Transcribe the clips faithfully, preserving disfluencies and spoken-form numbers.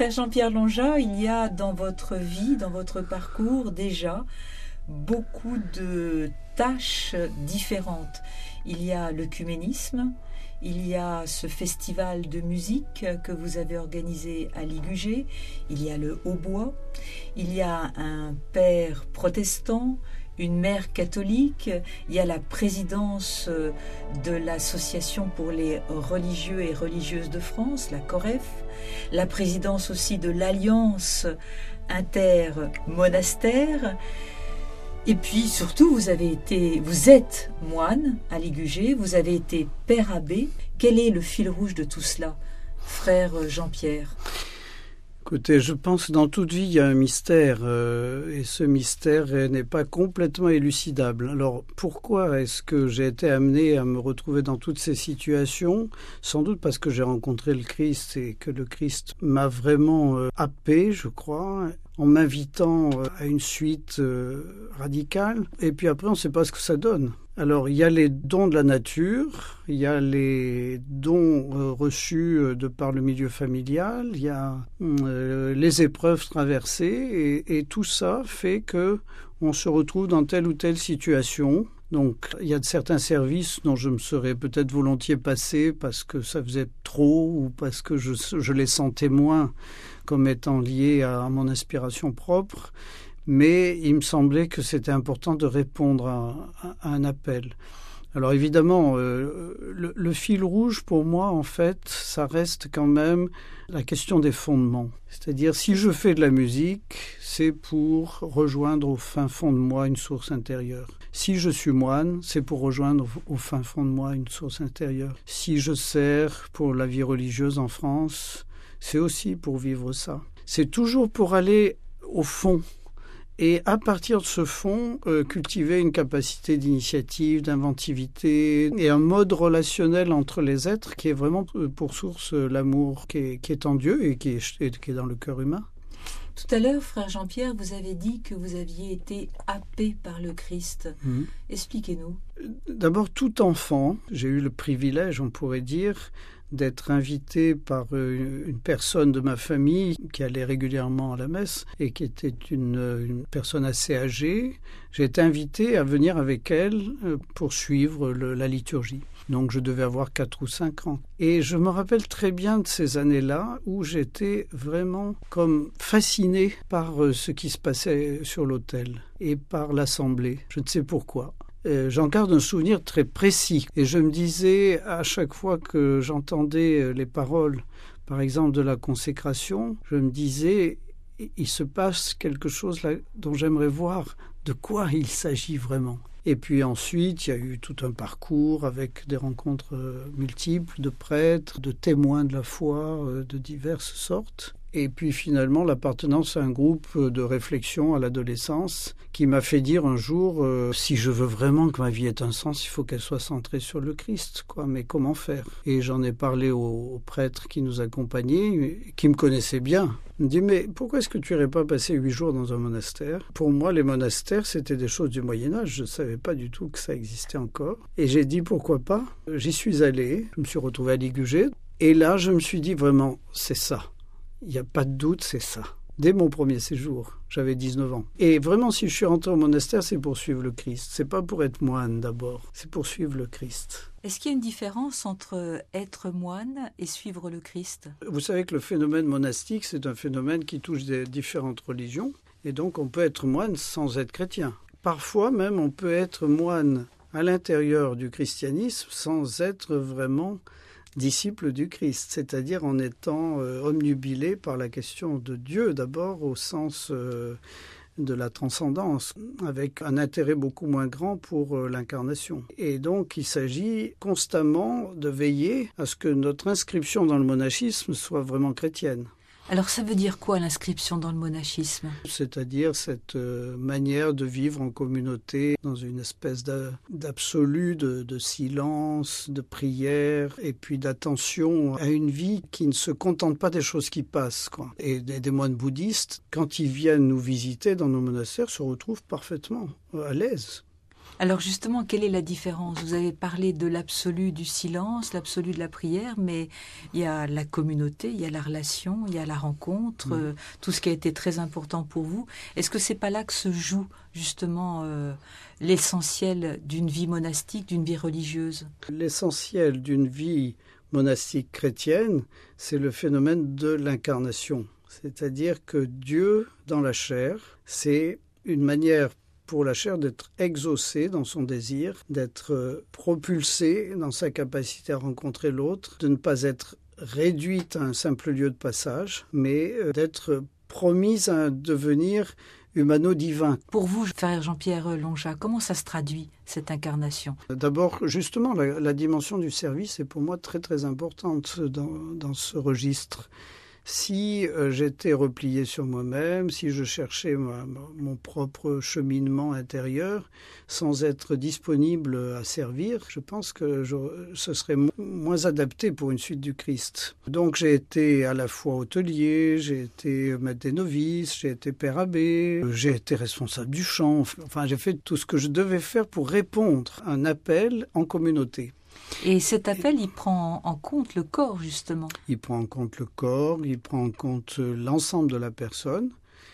Frère Jean-Pierre Longeat, il y a dans votre vie, dans votre parcours déjà, beaucoup de tâches différentes. Il y a l'œcuménisme, il y a ce festival de musique que vous avez organisé à Ligugé, il y a le hautbois, il y a un père protestant, une mère catholique, il y a la présidence de l'association pour les religieux et religieuses de France, la COREF, la présidence aussi de l'Alliance intermonastère. Et puis surtout, vous avez été, vous êtes moine à Ligugé, vous avez été père abbé. Quel est le fil rouge de tout cela, frère Jean-Pierre ? Écoutez, je pense que dans toute vie, il y a un mystère, euh, et ce mystère n'est pas complètement élucidable. Alors, pourquoi est-ce que j'ai été amené à me retrouver dans toutes ces situations ? Sans doute parce que j'ai rencontré le Christ et que le Christ m'a vraiment euh, happé, je crois, en m'invitant euh, à une suite euh, radicale. Et puis après, on ne sait pas ce que ça donne. Alors, il y a les dons de la nature, il y a les dons euh, reçus euh, de par le milieu familial, il y a euh, les épreuves traversées, et, et tout ça fait que on se retrouve dans telle ou telle situation. Donc, il y a de certains services dont je me serais peut-être volontiers passé parce que ça faisait trop ou parce que je, je les sentais moins comme étant liés à, à mon inspiration propre. Mais il me semblait que c'était important de répondre à, à un appel. Alors évidemment, euh, le, le fil rouge pour moi, en fait, ça reste quand même la question des fondements. C'est-à-dire, si je fais de la musique, c'est pour rejoindre au fin fond de moi une source intérieure. Si je suis moine, c'est pour rejoindre au, au fin fond de moi une source intérieure. Si je sers pour la vie religieuse en France, c'est aussi pour vivre ça. C'est toujours pour aller au fond. Et à partir de ce fond, euh, cultiver une capacité d'initiative, d'inventivité et un mode relationnel entre les êtres qui est vraiment pour source euh, l'amour qui est, qui est en Dieu et qui est, et qui est dans le cœur humain. Tout à l'heure, frère Jean-Pierre, vous avez dit que vous aviez été happé par le Christ. Mmh. Expliquez-nous. D'abord, tout enfant, j'ai eu le privilège, on pourrait dire, d'être invité par une personne de ma famille qui allait régulièrement à la messe et qui était une, une personne assez âgée. J'ai été invité à venir avec elle pour suivre le, la liturgie. Donc je devais avoir quatre ou cinq ans. Et je me rappelle très bien de ces années-là où j'étais vraiment comme fasciné par ce qui se passait sur l'autel et par l'assemblée. Je ne sais pourquoi. Euh, j'en garde un souvenir très précis. Et je me disais, à chaque fois que j'entendais les paroles, par exemple de la consécration, je me disais, il se passe quelque chose là dont j'aimerais voir de quoi il s'agit vraiment. Et puis ensuite, il y a eu tout un parcours avec des rencontres multiples de prêtres, de témoins de la foi de diverses sortes. Et puis finalement, l'appartenance à un groupe de réflexion à l'adolescence qui m'a fait dire un jour, euh, si je veux vraiment que ma vie ait un sens, il faut qu'elle soit centrée sur le Christ, quoi. Mais comment faire ? Et j'en ai parlé aux, aux prêtres qui nous accompagnaient, qui me connaissaient bien. Ils me dit, mais pourquoi est-ce que tu n'irais pas passer huit jours dans un monastère ? Pour moi, les monastères, c'était des choses du Moyen-Âge. Je ne savais pas du tout que ça existait encore. Et j'ai dit, pourquoi pas ? J'y suis allé, je me suis retrouvé à Ligugé. Et là, je me suis dit, vraiment, c'est ça. Il n'y a pas de doute, c'est ça. Dès mon premier séjour, j'avais dix-neuf ans. Et vraiment, si je suis rentré au monastère, c'est pour suivre le Christ. C'est pas pour être moine d'abord, c'est pour suivre le Christ. Est-ce qu'il y a une différence entre être moine et suivre le Christ ? Vous savez que le phénomène monastique, c'est un phénomène qui touche des différentes religions. Et donc, on peut être moine sans être chrétien. Parfois même, on peut être moine à l'intérieur du christianisme sans être vraiment disciple du Christ, c'est-à-dire en étant euh, omnubilé par la question de Dieu d'abord au sens euh, de la transcendance, avec un intérêt beaucoup moins grand pour euh, l'incarnation. Et donc il s'agit constamment de veiller à ce que notre inscription dans le monachisme soit vraiment chrétienne. Alors ça veut dire quoi l'inscription dans le monachisme ? C'est-à-dire cette euh, manière de vivre en communauté dans une espèce d'absolu, de, de silence, de prière et puis d'attention à une vie qui ne se contente pas des choses qui passent, quoi. Et des, des moines bouddhistes, quand ils viennent nous visiter dans nos monastères, se retrouvent parfaitement à l'aise. Alors justement, quelle est la différence? Vous avez parlé de l'absolu du silence, l'absolu de la prière, mais il y a la communauté, il y a la relation, il y a la rencontre, mmh. euh, tout ce qui a été très important pour vous. Est-ce que c'est pas là que se joue justement euh, l'essentiel d'une vie monastique, d'une vie religieuse? L'essentiel d'une vie monastique chrétienne, c'est le phénomène de l'incarnation. C'est-à-dire que Dieu, dans la chair, c'est une manière pour la chair d'être exaucée dans son désir, d'être propulsée dans sa capacité à rencontrer l'autre, de ne pas être réduite à un simple lieu de passage, mais d'être promise à devenir humano-divin. Pour vous, frère Jean-Pierre Longeat, comment ça se traduit, cette incarnation? D'abord, justement, la, la dimension du service est pour moi très très importante dans, dans ce registre. Si euh, j'étais replié sur moi-même, si je cherchais ma, ma, mon propre cheminement intérieur, sans être disponible à servir, je pense que je, ce serait mo- moins adapté pour une suite du Christ. Donc j'ai été à la fois hôtelier, j'ai été maître des novices, j'ai été père abbé, j'ai été responsable du chant, enfin j'ai fait tout ce que je devais faire pour répondre à un appel en communauté. Et cet appel, il prend en compte le corps, justement. Il prend en compte le corps, il prend en compte l'ensemble de la personne.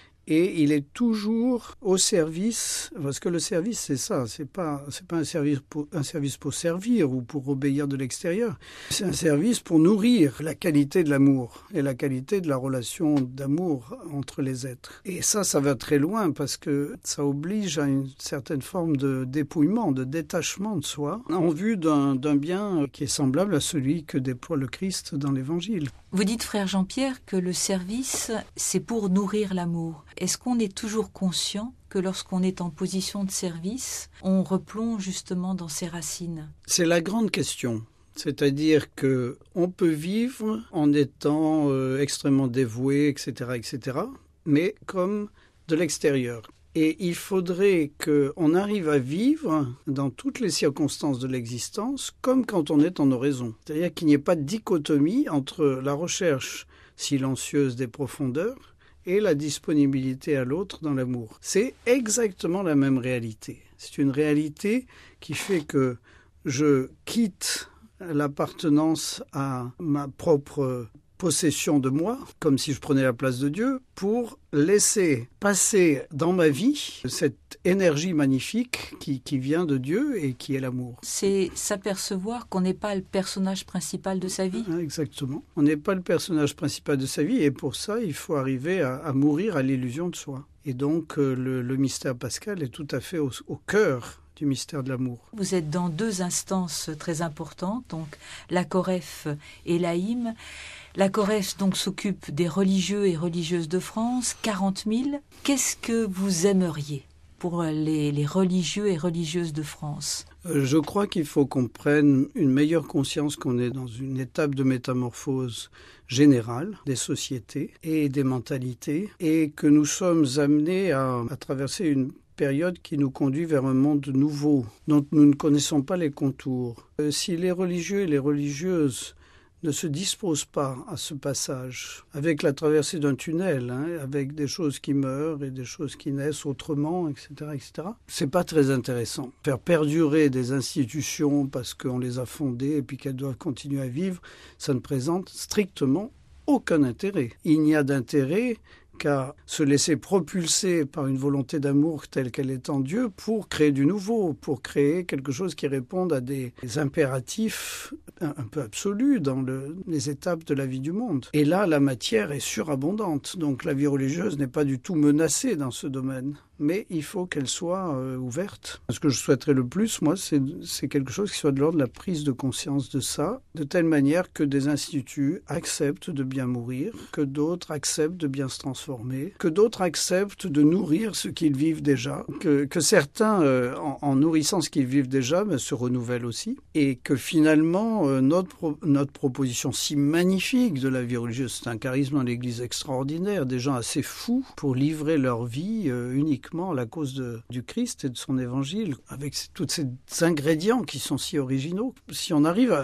Et il est toujours au service, parce que le service, c'est ça, c'est pas, c'est pas un service pour, un service pour servir ou pour obéir de l'extérieur. C'est un service pour nourrir la qualité de l'amour et la qualité de la relation d'amour entre les êtres. Et ça, ça va très loin parce que ça oblige à une certaine forme de dépouillement, de détachement de soi, en vue d'un, d'un bien qui est semblable à celui que déploie le Christ dans l'Évangile. Vous dites, frère Jean-Pierre, que le service, c'est pour nourrir l'amour. Est-ce qu'on est toujours conscient que lorsqu'on est en position de service, on replonge justement dans ses racines? C'est la grande question. C'est-à-dire qu'on peut vivre en étant euh, extrêmement dévoué, et cetera, et cetera, mais comme de l'extérieur. Et il faudrait qu'on arrive à vivre dans toutes les circonstances de l'existence comme quand on est en oraison. C'est-à-dire qu'il n'y ait pas de dichotomie entre la recherche silencieuse des profondeurs et la disponibilité à l'autre dans l'amour. C'est exactement la même réalité. C'est une réalité qui fait que je quitte l'appartenance à ma propre possession de moi, comme si je prenais la place de Dieu, pour laisser passer dans ma vie cette énergie magnifique qui, qui vient de Dieu et qui est l'amour. C'est s'apercevoir qu'on n'est pas le personnage principal de sa vie. Exactement. On n'est pas le personnage principal de sa vie et pour ça, il faut arriver à, à mourir à l'illusion de soi. Et donc, le, le mystère pascal est tout à fait au, au cœur du mystère de l'amour. Vous êtes dans deux instances très importantes, donc la Coref et la hymne. La Coref donc s'occupe des religieux et religieuses de France, quarante mille. Qu'est-ce que vous aimeriez pour les, les religieux et religieuses de France? Je crois qu'il faut qu'on prenne une meilleure conscience qu'on est dans une étape de métamorphose générale des sociétés et des mentalités et que nous sommes amenés à, à traverser une période qui nous conduit vers un monde nouveau dont nous ne connaissons pas les contours. Euh, si les religieux et les religieuses ne se disposent pas à ce passage, avec la traversée d'un tunnel, hein, avec des choses qui meurent et des choses qui naissent autrement, et cetera, et cetera. C'est pas très intéressant. Faire perdurer des institutions parce qu'on les a fondées et puis qu'elles doivent continuer à vivre, ça ne présente strictement aucun intérêt. Il n'y a d'intérêt qu'à se laisser propulser par une volonté d'amour telle qu'elle est en Dieu pour créer du nouveau, pour créer quelque chose qui réponde à des impératifs un, un peu absolus dans le, les étapes de la vie du monde. Et là, la matière est surabondante, donc la vie religieuse n'est pas du tout menacée dans ce domaine. Mais il faut qu'elle soit euh, ouverte. Ce que je souhaiterais le plus, moi, c'est, c'est quelque chose qui soit de l'ordre de la prise de conscience de ça, de telle manière que des instituts acceptent de bien mourir, que d'autres acceptent de bien se transformer, que d'autres acceptent de nourrir ce qu'ils vivent déjà, que, que certains, euh, en, en nourrissant ce qu'ils vivent déjà, ben, se renouvellent aussi, et que finalement, euh, notre, pro- notre proposition si magnifique de la vie religieuse, c'est un charisme dans l'Église extraordinaire, des gens assez fous pour livrer leur vie euh, uniquement à la cause de, du Christ et de son évangile, avec tous ces ingrédients qui sont si originaux. Si on arrive à,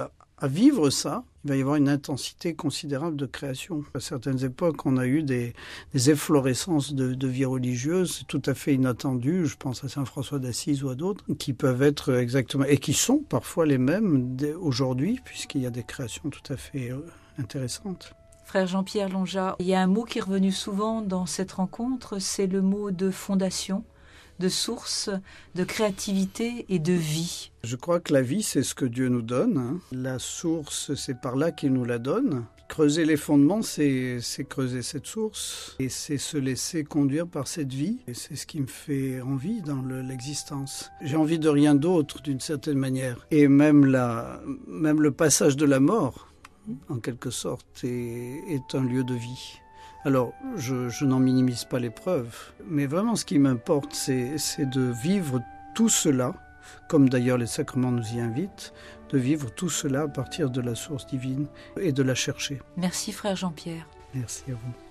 à vivre ça, il va y avoir une intensité considérable de création. À certaines époques, on a eu des, des efflorescences de, de vie religieuse tout à fait inattendues, je pense à saint François d'Assise ou à d'autres, qui peuvent être exactement, et qui sont parfois les mêmes aujourd'hui, puisqu'il y a des créations tout à fait intéressantes. Frère Jean-Pierre Longeat, il y a un mot qui est revenu souvent dans cette rencontre, c'est le mot de fondation, de source, de créativité et de vie. Je crois que la vie, c'est ce que Dieu nous donne. Hein. La source, c'est par là qu'il nous la donne. Creuser les fondements, c'est, c'est creuser cette source. Et c'est se laisser conduire par cette vie. Et c'est ce qui me fait envie dans le, l'existence. J'ai envie de rien d'autre, d'une certaine manière. Et même, la, même le passage de la mort, en quelque sorte, est, est un lieu de vie. Alors, je, je n'en minimise pas l'épreuve, mais vraiment ce qui m'importe, c'est, c'est de vivre tout cela, comme d'ailleurs les sacrements nous y invitent, de vivre tout cela à partir de la source divine et de la chercher. Merci frère Jean-Pierre. Merci à vous.